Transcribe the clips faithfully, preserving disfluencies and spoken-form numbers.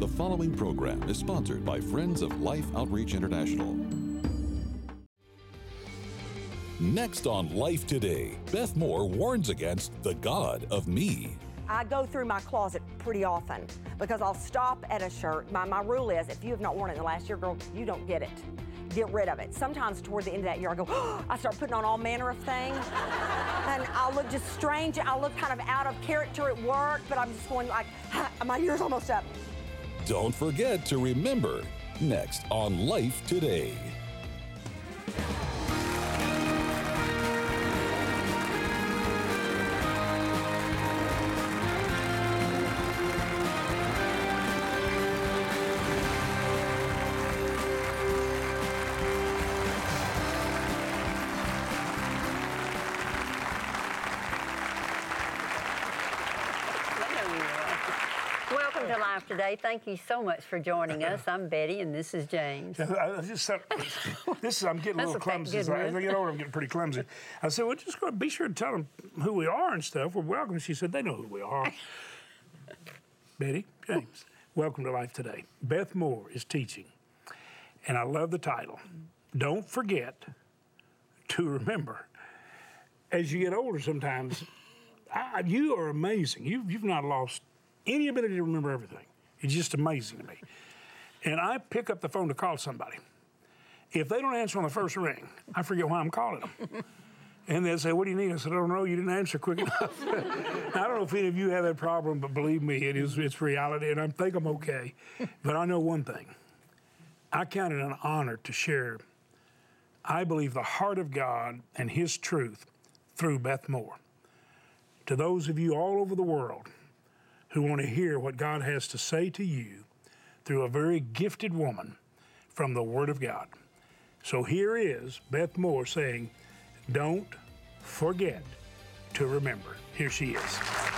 The following program is sponsored by Friends of Life Outreach International. Next on Life Today, Beth Moore warns against the God of me. I go through my closet pretty often because I'll stop at a shirt. My, my rule is, if you have not worn it in the last year, girl, you don't get it. Get rid of it. Sometimes toward the end of that year, I go, oh, I start putting on all manner of things. And I'll look just strange. I'll look kind of out of character at work, but I'm just going like, my year's almost up. Don't forget to remember, next on Life Today. Welcome to Life Today. Thank you so much for joining us. I'm Betty, and this is James. I just said, this is, I'm getting a little That's a clumsy. good As I, as I one. get older, I'm getting pretty clumsy. I said, well, just go, be sure to tell them who we are and stuff. We're welcome. She said, they know who we are. Betty, James, welcome to Life Today. Beth Moore is teaching, and I love the title. Don't forget to remember. As you get older sometimes, I, you are amazing. You, you've not lost any ability to remember everything. It's just amazing to me. And I pick up the phone to call somebody. If they don't answer on the first ring, I forget why I'm calling them. And they'll say, what do you need? I said, I don't know, you didn't answer quick enough. I don't know if any of you have that problem, but believe me, it is, it's reality, and I think I'm okay. But I know one thing. I count it an honor to share, I believe, the heart of God and His truth through Beth Moore. To those of you all over the world who want to hear what God has to say to you through a very gifted woman from the Word of God. So here is Beth Moore saying, don't forget to remember. Here she is.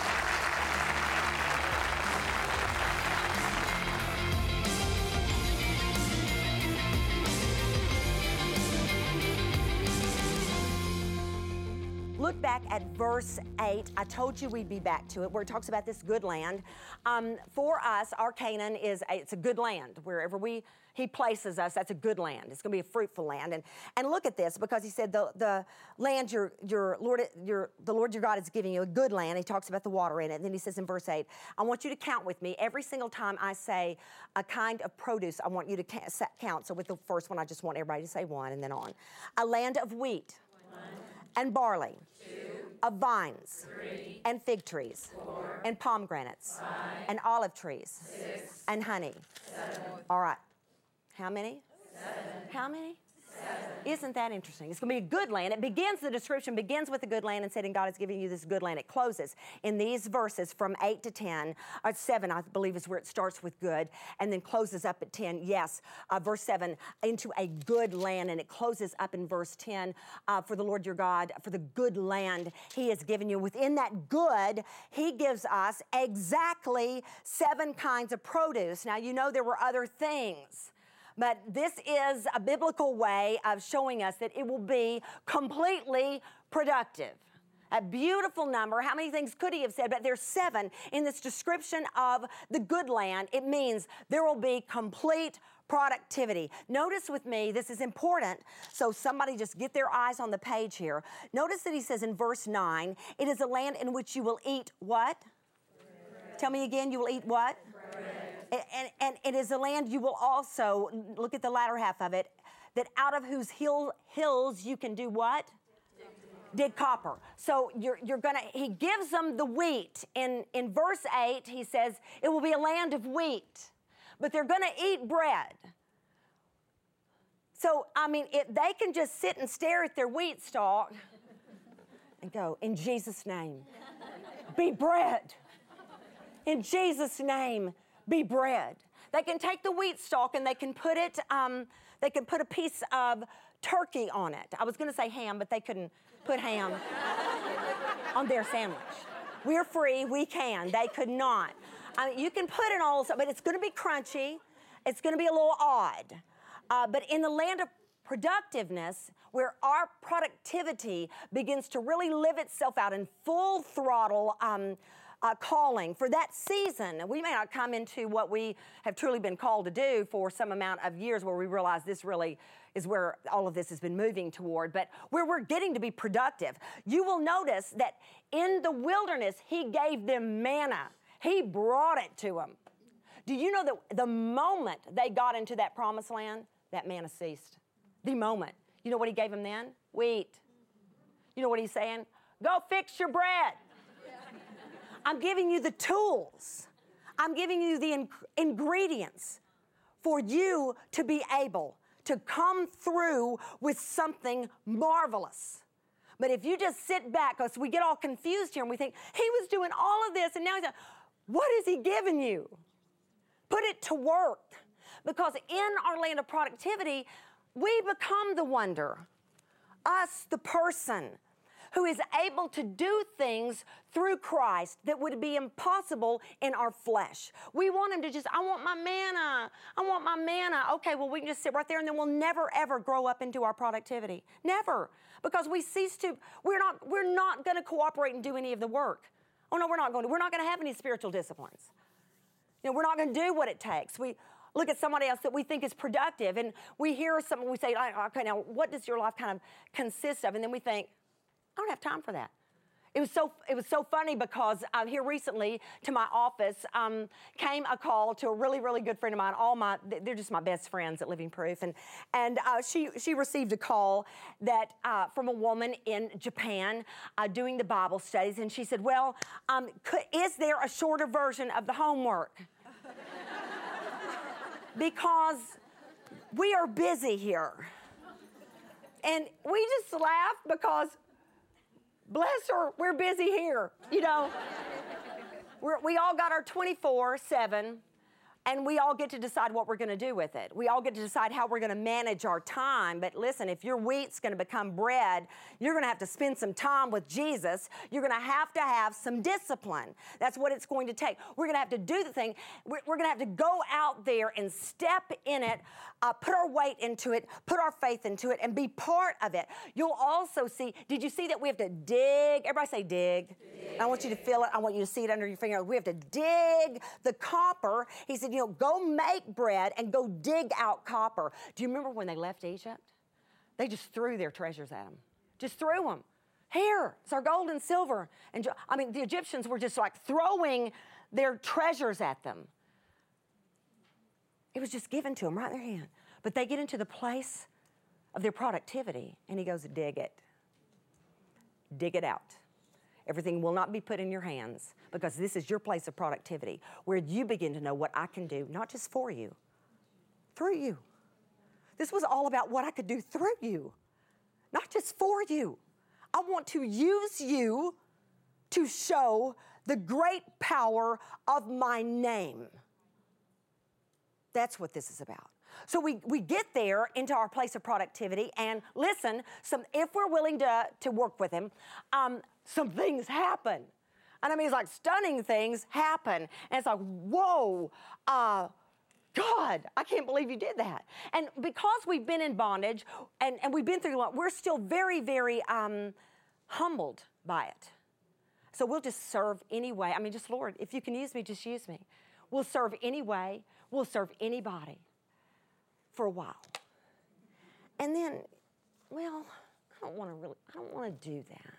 Look back at verse eight. I told you we'd be back to it, where it talks about this good land. Um, for us, our Canaan is a, it's a good land. Wherever we He places us, that's a good land. It's going to be a fruitful land. And and look at this, because He said the the land your your Lord your the Lord your God is giving you, a good land. He talks about the water in it. And then He says in verse eight, I want you to count with me every single time I say a kind of produce. I want you to count. So with the first one, I just want everybody to say one, and then on. A land of wheat. One. And barley, two, of vines, three, and fig trees, four, and pomegranates, five, and olive trees, six, and honey. Seven. All right. How many? Seven. How many? Seven. Isn't that interesting? It's going to be a good land. It begins, the description begins with a good land and said, and God is giving you this good land. It closes in these verses from eight to ten, or seven, I believe, is where it starts with good, and then closes up at ten. Yes, uh, verse seven, into a good land, and it closes up in verse ten, uh, for the Lord your God, for the good land He has given you. Within that good, He gives us exactly seven kinds of produce. Now, you know there were other things, but this is a biblical way of showing us that it will be completely productive. A beautiful number. How many things could He have said? But there's seven in this description of the good land. It means there will be complete productivity. Notice with me, this is important, so somebody just get their eyes on the page here. Notice that He says in verse nine, it is a land in which you will eat what? Bread. Tell me again, you will eat what? Bread. And, and it is a land you will also, look at the latter half of it, that out of whose hill, hills you can do what? Dig, Dig copper. So you're, you're gonna, He gives them the wheat. In, in verse eight, He says, it will be a land of wheat, but they're gonna eat bread. So, I mean, if they can just sit and stare at their wheat stalk and go, in Jesus' name, be bread. In Jesus' name, be bread. They can take the wheat stalk and they can put it, um, they can put a piece of turkey on it. I was going to say ham, but they couldn't put ham on their sandwich. We're free, we can. They could not. I mean, you can put it all, but it's going to be crunchy. It's going to be a little odd. Uh, but in the land of productiveness, where our productivity begins to really live itself out in full throttle, um, uh, calling, for that season. We may not come into what we have truly been called to do for some amount of years where we realize this really is where all of this has been moving toward, but where we're getting to be productive. You will notice that in the wilderness, he gave them manna. He brought it to them. Do you know that the moment they got into that promised land, that manna ceased? The moment. You know what he gave them then? Wheat. You know what he's saying? Go fix your bread. I'm giving you the tools. I'm giving you the in- ingredients for you to be able to come through with something marvelous. But if you just sit back, because we get all confused here and we think, he was doing all of this and now he's like, what is he giving you? Put it to work. Because in our land of productivity, we become the wonder. Us, the person who is able to do things through Christ that would be impossible in our flesh. We want him to just, I want my manna. I want my manna. Okay, well, we can just sit right there and then we'll never, ever grow up into our productivity. Never. Because we cease to, we're not, we're not going to cooperate and do any of the work. Oh, no, we're not going to. We're not going to have any spiritual disciplines. You know, we're not going to do what it takes. We look at somebody else that we think is productive and we hear something, we say, okay, now what does your life kind of consist of? And then we think, I don't have time for that. It was so it was so funny because uh, here recently to my office um, came a call to a really, really good friend of mine. All my they're just my best friends at Living Proof, and and uh, she she received a call that uh, from a woman in Japan uh, doing the Bible studies, and she said, "Well, um, could, is there a shorter version of the homework?" Because we are busy here, and we just laugh because. Bless her, we're busy here, you know. We're, we all got our twenty-four seven, and we all get to decide what we're going to do with it. We all get to decide how we're going to manage our time. But listen, if your wheat's going to become bread, you're going to have to spend some time with Jesus. You're going to have to have some discipline. That's what it's going to take. We're going to have to do the thing. We're, we're going to have to go out there and step in it, uh, put our weight into it, put our faith into it, and be part of it. You'll also see, did you see that we have to dig? Everybody say dig. dig. I want you to feel it. I want you to see it under your finger. We have to dig the copper. He said, you know, go make bread and go dig out copper. Do you remember when they left Egypt? They just threw their treasures at them. Just threw them. Here, it's our gold and silver. And I mean, the Egyptians were just like throwing their treasures at them. It was just given to them right in their hand. But they get into the place of their productivity, and he goes, dig it. Dig it out. Everything will not be put in your hands because this is your place of productivity where you begin to know what I can do, not just for you, through you. This was all about what I could do through you, not just for you. I want to use you to show the great power of my name. That's what this is about. So we, we get there into our place of productivity, and listen, some if we're willing to, to work with him, um, some things happen. And I mean, it's like stunning things happen. And it's like, whoa, uh, God, I can't believe you did that. And because we've been in bondage and, and we've been through a lot, we're still very, very um, humbled by it. So we'll just serve anyway. I mean, just, Lord, if you can use me, just use me. We'll serve anyway. We'll serve anybody for a while. And then, well, I don't want to really, I don't want to do that.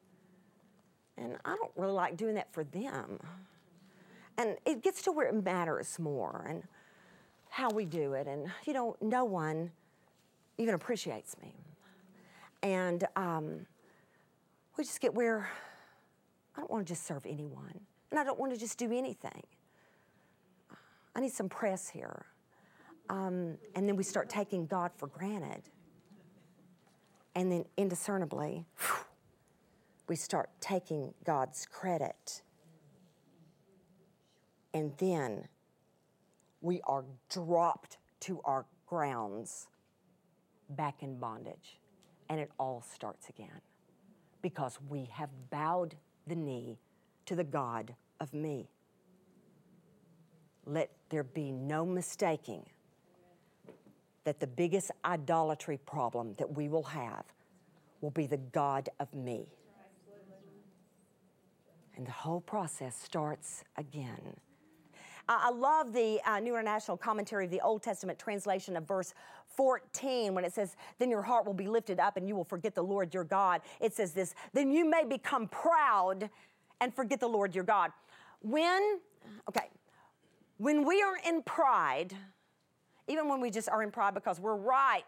And I don't really like doing that for them. And it gets to where it matters more and how we do it. And, you know, no one even appreciates me. And um, we just get where I don't want to just serve anyone. And I don't want to just do anything. I need some press here. Um, and then we start taking God for granted. And then indiscernibly, whew, we start taking God's credit. And then we are dropped to our grounds back in bondage. And it all starts again because we have bowed the knee to the God of me. Let there be no mistaking that the biggest idolatry problem that we will have will be the God of me. And the whole process starts again. I love the uh, New International Commentary of the Old Testament translation of verse fourteen when it says, then your heart will be lifted up and you will forget the Lord your God. It says this, then you may become proud and forget the Lord your God. When, okay, when we are in pride, even when we just are in pride because we're right,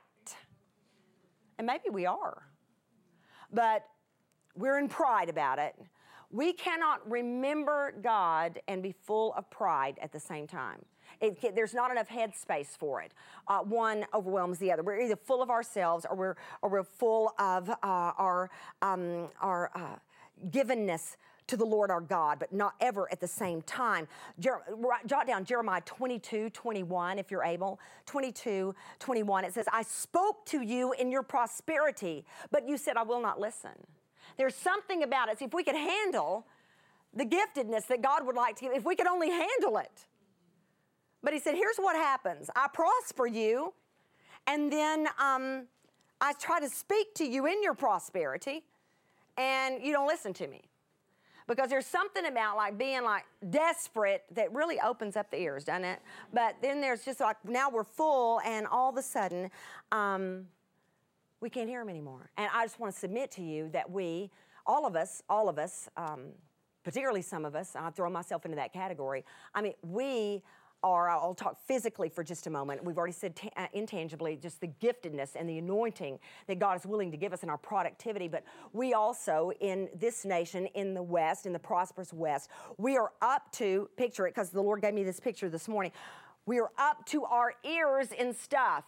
and maybe we are, but we're in pride about it, we cannot remember God and be full of pride at the same time. It, there's not enough headspace for it. Uh, one overwhelms the other. We're either full of ourselves or we're, or we're full of uh, our, um, our uh, givenness to the Lord our God, but not ever at the same time. Jer- jot down Jeremiah twenty-two twenty-one if you're able. twenty-two twenty-one, it says, I spoke to you in your prosperity, but you said, I will not listen. There's something about it. See, if we could handle the giftedness that God would like to give, if we could only handle it. But he said, here's what happens. I prosper you, and then um, I try to speak to you in your prosperity, and you don't listen to me. Because there's something about like being like desperate that really opens up the ears, doesn't it? But then there's just like, now we're full, and all of a sudden, um, we can't hear him anymore. And I just want to submit to you that we, all of us, all of us, um, particularly some of us, I throw myself into that category. I mean, we are, I'll talk physically for just a moment. We've already said ta- uh, intangibly, just the giftedness and the anointing that God is willing to give us in our productivity. But we also, in this nation, in the West, in the prosperous West, we are up to, picture it, because the Lord gave me this picture this morning, we are up to our ears in stuff.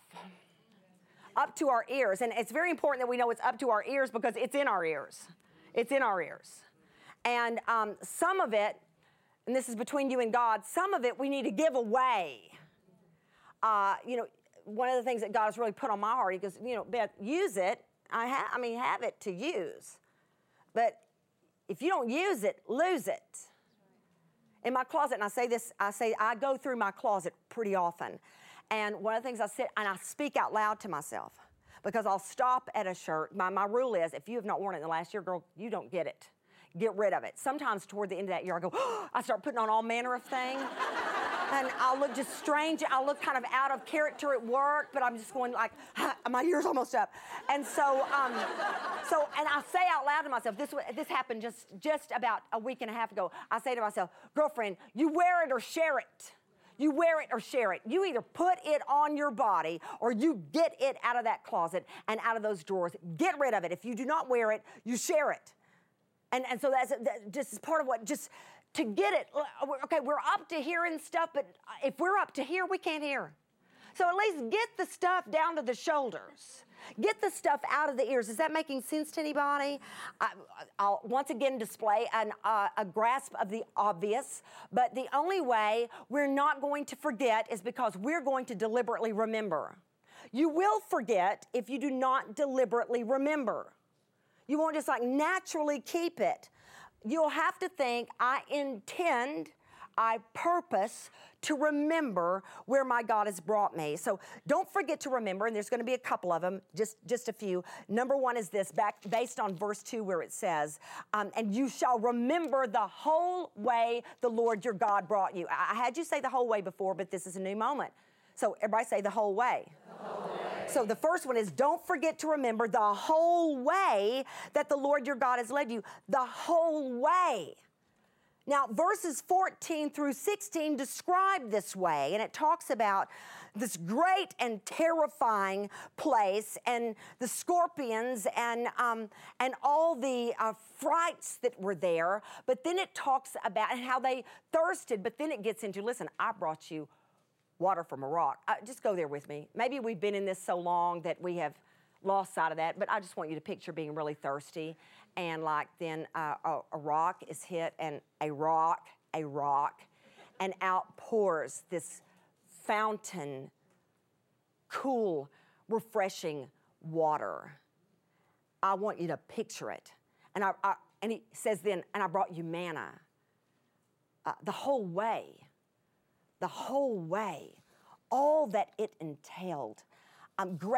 Up to our ears. And it's very important that we know it's up to our ears because it's in our ears. It's in our ears. And um, some of it, and this is between you and God, some of it we need to give away. Uh, you know, one of the things that God has really put on my heart, he goes, you know, Beth, use it. I, ha- I mean, have it to use. But if you don't use it, lose it. In my closet, and I say this, I say I go through my closet pretty often. And one of the things I sit, and I speak out loud to myself, because I'll stop at a shirt. My, my rule is, if you have not worn it in the last year, girl, you don't get it. Get rid of it. Sometimes toward the end of that year, I go, oh, I start putting on all manner of things. And I'll look just strange. I'll look kind of out of character at work, but I'm just going like, my year's almost up. And so, um, so, and I say out loud to myself, this this happened just, just about a week and a half ago. I say to myself, girlfriend, you wear it or share it. You wear it or share it. You either put it on your body or you get it out of that closet and out of those drawers. Get rid of it. If you do not wear it, you share it. And and so that's that just is part of what, just to get it. Okay, we're up to hearing stuff, but if we're up to here, we can't hear. So at least get the stuff down to the shoulders. Get the stuff out of the ears. Is that making sense to anybody? I, I'll once again display an, uh, a grasp of the obvious, but the only way we're not going to forget is because we're going to deliberately remember. You will forget if you do not deliberately remember. You won't just like naturally keep it. You'll have to think, I intend, I purpose to remember where my God has brought me. So don't forget to remember, and there's going to be a couple of them, just, just a few. Number one is this, back based on verse two where it says, um, and you shall remember the whole way the Lord your God brought you. I, I had you say the whole way before, but this is a new moment. So everybody say the whole way. The whole way. So the first one is, don't forget to remember the whole way that the Lord your God has led you. The whole way. Now, verses fourteen through sixteen describe this way, and it talks about this great and terrifying place and the scorpions and um, and all the uh, frights that were there. But then it talks about how they thirsted, but then it gets into, listen, I brought you water from a rock. Uh, just go there with me. Maybe we've been in this so long that we have lost sight of that, but I just want you to picture being really thirsty, and like then uh, a, a rock is hit, and a rock, a rock, and out pours this fountain, cool, refreshing water. I want you to picture it. And I, I and he says then, and I brought you manna. Uh, the whole way, the whole way, all that it entailed. Um, great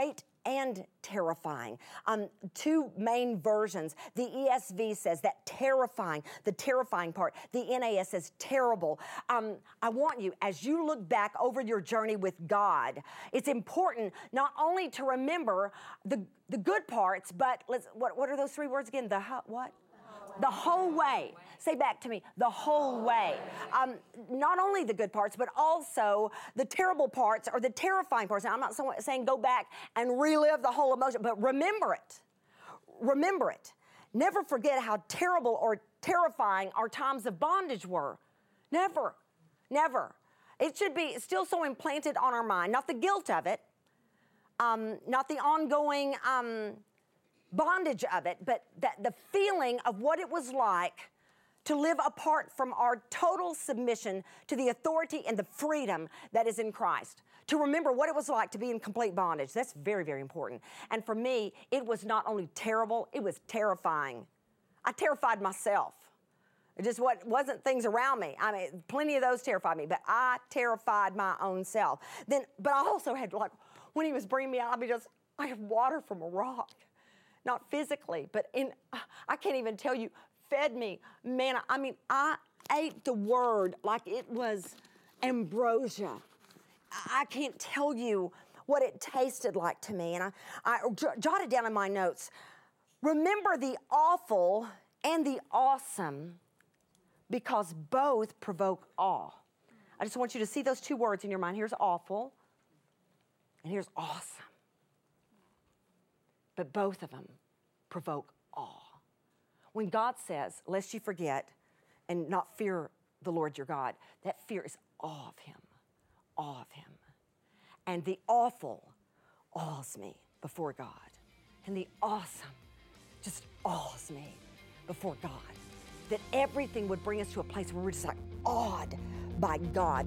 and terrifying. Um, two main versions. The E S V says that terrifying, the terrifying part. The N A S says terrible. Um, I want you, as you look back over your journey with God, it's important not only to remember the, the good parts, but let's, what, what are those three words again? The what? The whole way. Say back to me, the whole way. Um, not only the good parts, but also the terrible parts or the terrifying parts. Now, I'm not saying go back and relive the whole emotion, but remember it. Remember it. Never forget how terrible or terrifying our times of bondage were. Never, never. It should be still so implanted on our mind, not the guilt of it, um, not the ongoing um, bondage of it, but that the feeling of what it was like to live apart from our total submission to the authority and the freedom that is in Christ. To remember what it was like to be in complete bondage. That's very, very important. And for me, it was not only terrible, it was terrifying. I terrified myself. It just what, wasn't things around me. I mean, plenty of those terrified me, but I terrified my own self. Then, but I also had, like, when he was bringing me out, I mean, just, I had water from a rock. Not physically, but in, I can't even tell you, fed me manna. I mean, I ate the word like it was ambrosia. I can't tell you what it tasted like to me. And I, I jotted down in my notes, remember the awful and the awesome because both provoke awe. I just want you to see those two words in your mind. Here's awful and here's awesome. But both of them provoke awe. When God says, lest you forget and not fear the Lord your God, that fear is awe of him, awe of him. And the awful awes me before God. And the awesome just awes me before God. That everything would bring us to a place where we're just like awed by God.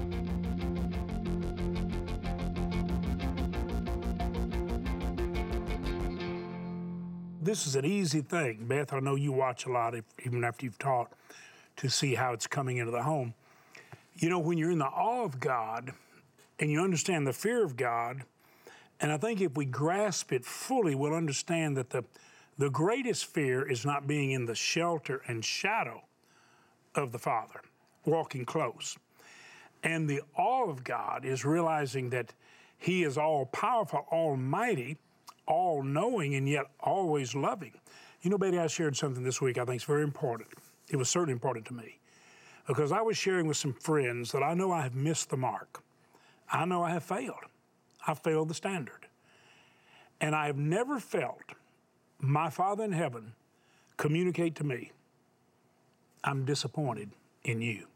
This is an easy thing, Beth. I know you watch a lot, if, even after you've taught, to see how it's coming into the home. You know, when you're in the awe of God and you understand the fear of God, and I think if we grasp it fully, we'll understand that the, the greatest fear is not being in the shelter and shadow of the Father, walking close. And the awe of God is realizing that he is all-powerful, almighty, all-knowing, and yet always loving. You know, Betty, I shared something this week I think is very important. It was certainly important to me because I was sharing with some friends that I know I have missed the mark. I know I have failed. I failed the standard. And I have never felt my Father in heaven communicate to me, I'm disappointed in you.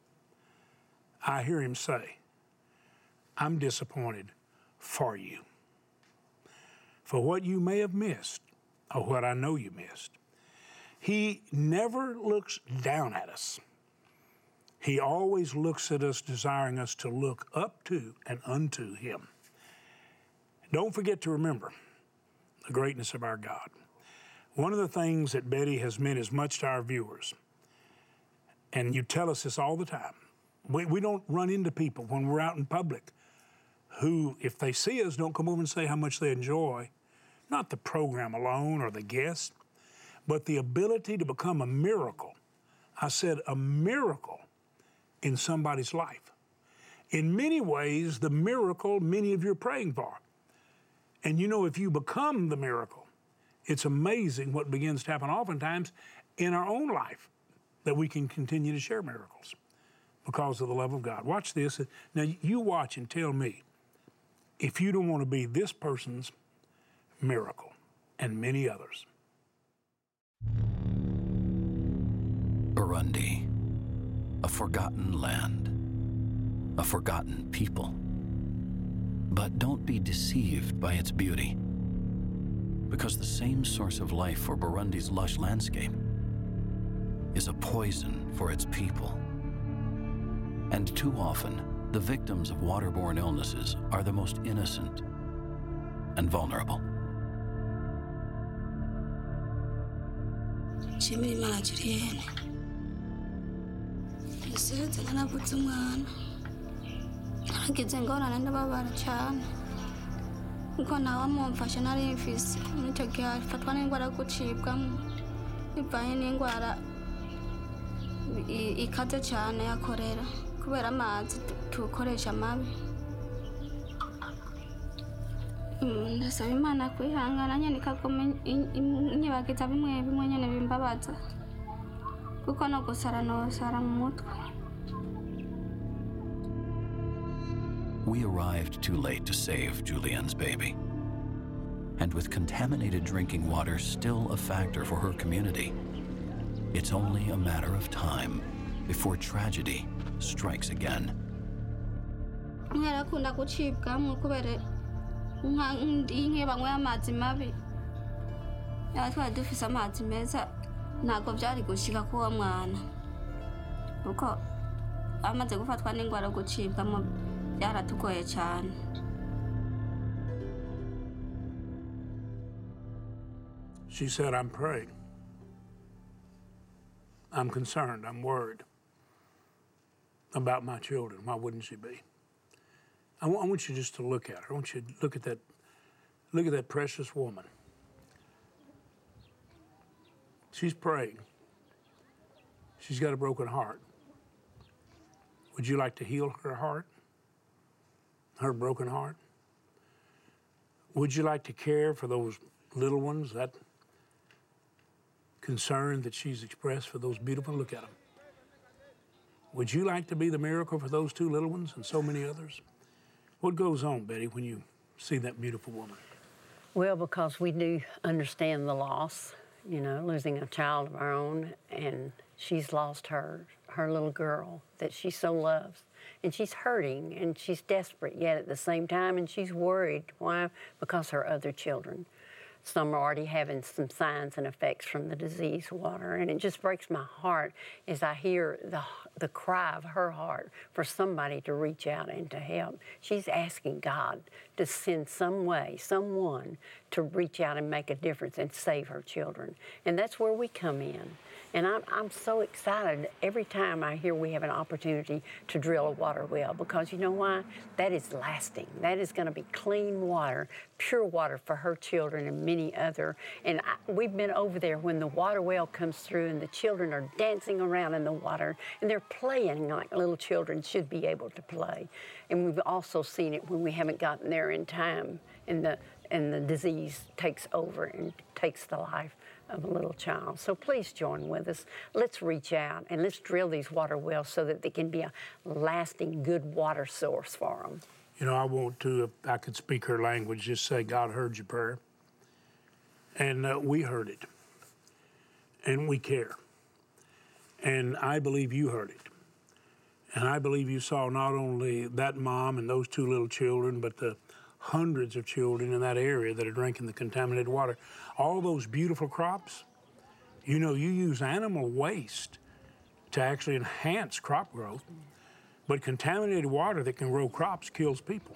I hear him say, I'm disappointed for you. For what you may have missed, or what I know you missed. He never looks down at us. He always looks at us, desiring us to look up to and unto him. Don't forget to remember the greatness of our God. One of the things that Betty has meant as much to our viewers, and you tell us this all the time, we, we don't run into people when we're out in public who, if they see us, don't come over and say how much they enjoy not the program alone or the guests, but the ability to become a miracle. I said a miracle in somebody's life. In many ways, the miracle many of you are praying for. And you know, if you become the miracle, it's amazing what begins to happen oftentimes in our own life, that we can continue to share miracles because of the love of God. Watch this. Now, you watch and tell me if you don't want to be this person's miracle and many others. Burundi, a forgotten land, a forgotten people. But don't be deceived by its beauty, because the same source of life for Burundi's lush landscape is a poison for its people. And too often, the victims of waterborne illnesses are the most innocent and vulnerable. Shimini Majurian. You said that I put someone. I get and go on and about a child. kuko nawe amumfasha nari mfise muri icyo gihe afatwa n'indwara yo gucibwamo bivanye n'indwara ikaze cyane ya korera kubera amazi tukoresha mabi. Ndasaba Imana kwihangana nyine ikaguma inyibagiza bimwe bimwe nyine bimbabaza kuko no gusara nosara mu mutwe. We arrived too late to save Julianne's baby. And with contaminated drinking water still a factor for her community, it's only a matter of time before tragedy strikes again. Mwarakunda gucibwamo kubera inke banywe amazi mabi. Twari dufise amazi meza ntabwo byari gushika kuwa mwana kuko amaze gufatwa n'indwara yo gucibwamo byaratugoye cyane. She said, I'm praying. I'm concerned. I'm worried about my children. Why wouldn't she be? I want, I want you just to look at her. I want you to look at that, look at that precious woman. She's praying. She's got a broken heart. Would you like to heal her heart? Her broken heart? Would you like to care for those little ones, that concern that she's expressed for those beautiful, look at them. Would you like to be the miracle for those two little ones and so many others? What goes on, Betty, when you see that beautiful woman? Well, because we do understand the loss, you know, losing a child of our own, and she's lost her, her little girl that she so loves. And she's hurting, and she's desperate yet at the same time, and she's worried. Why? Because her other children, some are already having some signs and effects from the disease water, and it just breaks my heart as I hear the, the cry of her heart for somebody to reach out and to help. She's asking God to send some way, someone to reach out and make a difference and save her children. And that's where we come in. And I'm, I'm so excited every time I hear we have an opportunity to drill a water well, because you know why? That is lasting. That is going to be clean water, pure water for her children and many other. And I, we've been over there when the water well comes through and the children are dancing around in the water and they're playing like little children should be able to play. And we've also seen it when we haven't gotten there in time and the, and the disease takes over and takes the life of a little child. So please join with us. Let's reach out and let's drill these water wells so that they can be a lasting, good water source for them. You know, I want to, if I could speak her language, just say, God heard your prayer. And uh, we heard it. And we care. And I believe you heard it. And I believe you saw not only that mom and those two little children, but the hundreds of children in that area that are drinking the contaminated water. All those beautiful crops, you know, you use animal waste to actually enhance crop growth, but contaminated water that can grow crops kills people.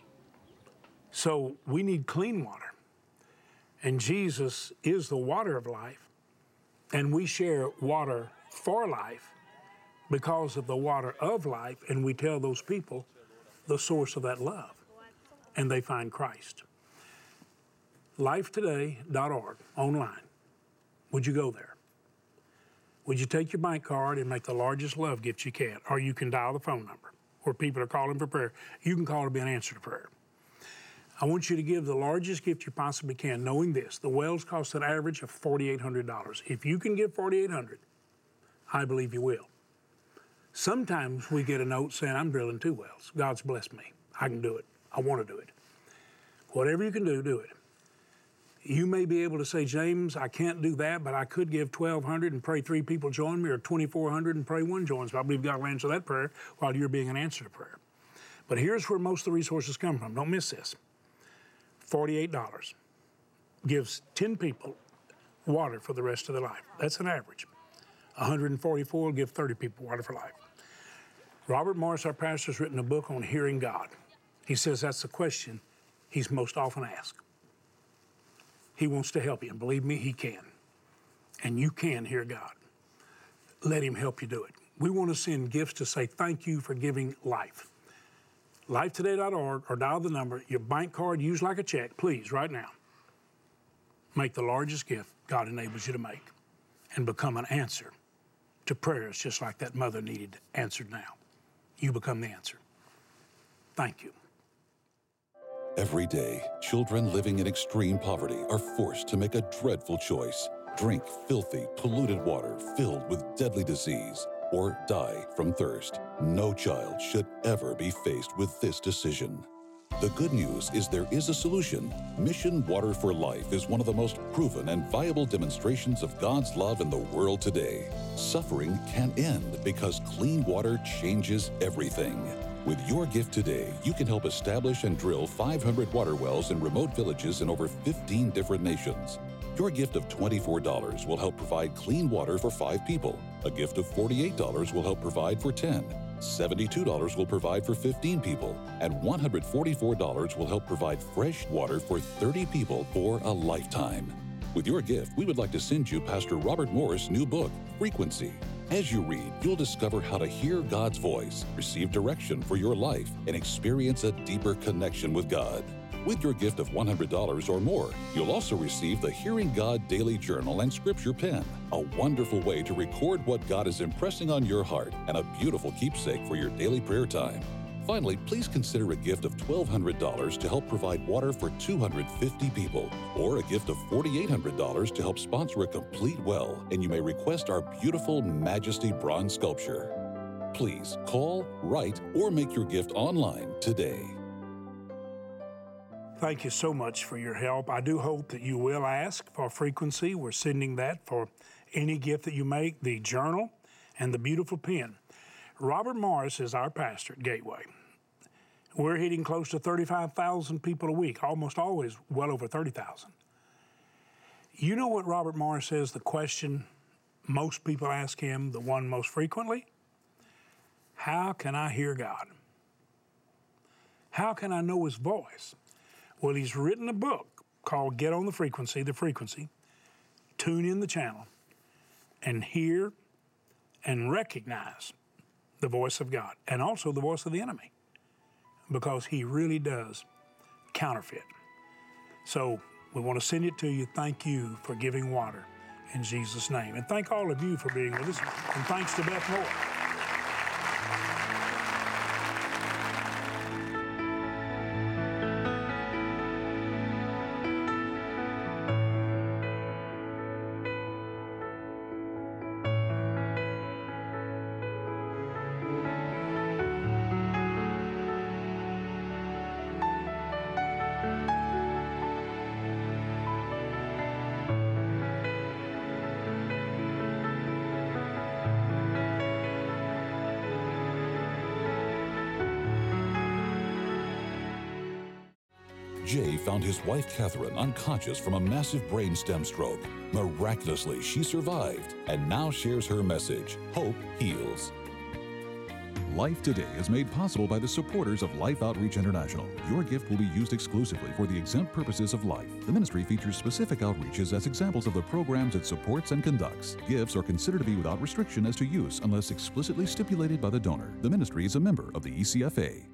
So we need clean water. And Jesus is the water of life, and we share water for life because of the water of life, and we tell those people the source of that love, and they find Christ. life today dot org online. Would you go there? Would you take your bank card and make the largest love gift you can? Or you can dial the phone number where people are calling for prayer. You can call to be an answer to prayer. I want you to give the largest gift you possibly can, knowing this. The wells cost an average of four thousand eight hundred dollars. If you can give four thousand eight hundred dollars, I believe you will. Sometimes we get a note saying, I'm drilling two wells. God's blessed me. I can do it. I want to do it. Whatever you can do, do it. You may be able to say, James, I can't do that, but I could give twelve hundred dollars and pray three people join me, or twenty-four hundred dollars and pray one joins me. I believe God will answer that prayer while you're being an answer to prayer. But here's where most of the resources come from. Don't miss this. forty-eight dollars gives ten people water for the rest of their life. That's an average. one hundred forty-four will give thirty people water for life. Robert Morris, our pastor, has written a book on hearing God. He says that's the question he's most often asked. He wants to help you, and believe me, he can. And you can hear God. Let him help you do it. We want to send gifts to say thank you for giving life. life today dot org or dial the number. Your bank card, use like a check, please, right now. Make the largest gift God enables you to make and become an answer to prayers just like that mother needed answered now. You become the answer. Thank you. Every day, children living in extreme poverty are forced to make a dreadful choice: drink filthy, polluted water filled with deadly disease, or die from thirst. No child should ever be faced with this decision. The good news is there is a solution. Mission Water for Life is one of the most proven and viable demonstrations of God's love in the world today. Suffering can end because clean water changes everything. With your gift today, you can help establish and drill five hundred water wells in remote villages in over fifteen different nations. Your gift of twenty-four dollars will help provide clean water for five people. A gift of forty-eight dollars will help provide for ten. seventy-two dollars will provide for fifteen people. And one hundred forty-four dollars will help provide fresh water for thirty people for a lifetime. With your gift, we would like to send you Pastor Robert Morris' new book, Frequency. As you read, you'll discover how to hear God's voice, receive direction for your life, and experience a deeper connection with God. With your gift of one hundred dollars or more, you'll also receive the Hearing God Daily Journal and Scripture Pen, a wonderful way to record what God is impressing on your heart and a beautiful keepsake for your daily prayer time. Finally, please consider a gift of twelve hundred dollars to help provide water for two hundred fifty people, or a gift of four thousand eight hundred dollars to help sponsor a complete well, and you may request our beautiful Majesty bronze sculpture. Please call, write, or make your gift online today. Thank you so much for your help. I do hope that you will ask for Frequency. We're sending that for any gift that you make, the journal and the beautiful pen. Robert Morris is our pastor at Gateway. We're hitting close to thirty-five thousand people a week, almost always well over thirty thousand. You know what Robert Morris says the question most people ask him, the one most frequently? How can I hear God? How can I know His voice? Well, he's written a book called Get on the Frequency, The Frequency. Tune in the channel and hear and recognize the voice of God and also the voice of the enemy, because he really does counterfeit. So we want to send it to you. Thank you for giving water in Jesus' name. And thank all of you for being with us. And thanks to Beth Moore. Jay found his wife Catherine unconscious from a massive brainstem stroke. Miraculously, she survived and now shares her message: hope heals. Life Today is made possible by the supporters of Life Outreach International. Your gift will be used exclusively for the exempt purposes of life. The ministry features specific outreaches as examples of the programs it supports and conducts. Gifts are considered to be without restriction as to use unless explicitly stipulated by the donor. The ministry is a member of the E C F A.